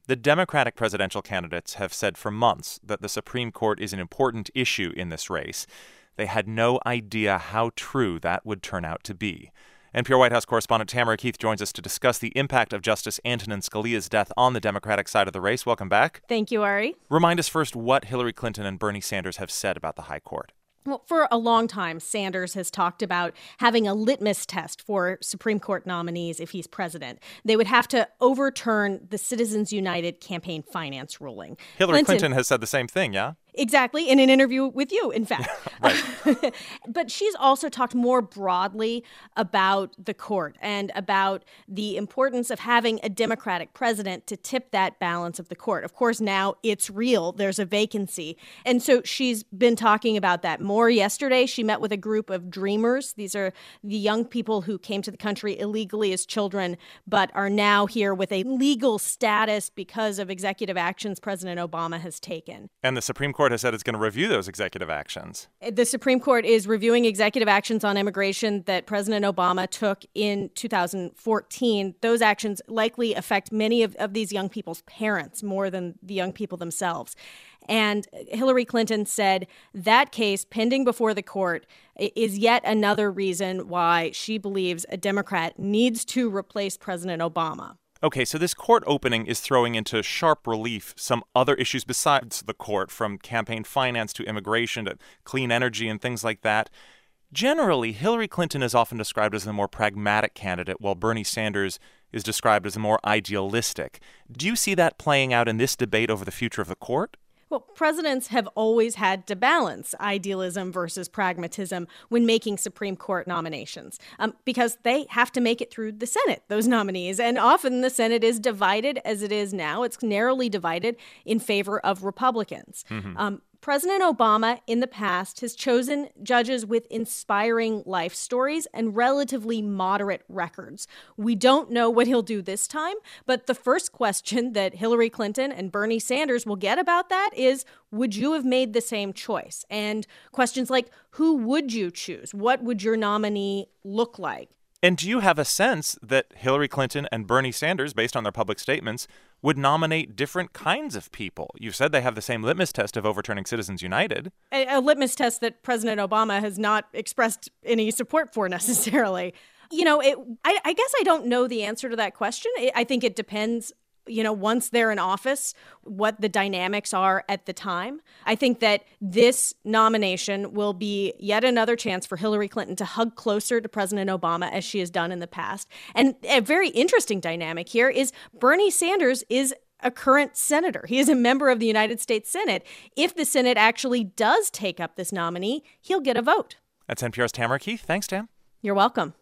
The Democratic presidential candidates have said for months that the Supreme Court is an important issue in this race. They had no idea how true that would turn out to be. NPR White House correspondent Tamara Keith joins us to discuss the impact of Justice Antonin Scalia's death on the Democratic side of the race. Welcome back. Thank you, Ari. Remind us first what Hillary Clinton and Bernie Sanders have said about the high court. Well, for a long time, Sanders has talked about having a litmus test for Supreme Court nominees if he's president. They would have to overturn the Citizens United campaign finance ruling. Hillary Clinton has said the same thing, yeah? Exactly, in an interview with you, in fact. Right. But she's also talked more broadly about the court and about the importance of having a Democratic president to tip that balance of the court. Of course, now it's real. There's a vacancy. And so she's been talking about that more. Yesterday, she met with a group of dreamers. These are the young people who came to the country illegally as children, but are now here with a legal status because of executive actions President Obama has taken. And the Supreme Court has said it's going to review those executive actions. The Supreme Court is reviewing executive actions on immigration that President Obama took in 2014. Those actions likely affect many of these young people's parents more than the young people themselves. And Hillary Clinton said that case pending before the court is yet another reason why she believes a Democrat needs to replace President Obama. Okay, so this court opening is throwing into sharp relief some other issues besides the court, from campaign finance to immigration to clean energy and things like that. Generally, Hillary Clinton is often described as the more pragmatic candidate, while Bernie Sanders is described as more idealistic. Do you see that playing out in this debate over the future of the court? Well, presidents have always had to balance idealism versus pragmatism when making Supreme Court nominations, because they have to make it through the Senate, those nominees. And often the Senate is divided as it is now. It's narrowly divided in favor of Republicans. President Obama in the past has chosen judges with inspiring life stories and relatively moderate records. We don't know what he'll do this time, but the first question that Hillary Clinton and Bernie Sanders will get about that is, would you have made the same choice? And questions like, who would you choose? What would your nominee look like? And do you have a sense that Hillary Clinton and Bernie Sanders, based on their public statements, would nominate different kinds of people? You said they have the same litmus test of overturning Citizens United. A litmus test that President Obama has not expressed any support for necessarily. You know, I guess I don't know the answer to that question. I think it depends, once they're in office, what the dynamics are at the time. I think that this nomination will be yet another chance for Hillary Clinton to hug closer to President Obama as she has done in the past. And a very interesting dynamic here is Bernie Sanders is a current senator. He is a member of the United States Senate. If the Senate actually does take up this nominee, he'll get a vote. That's NPR's Tamara Keith. Thanks, Tam. You're welcome.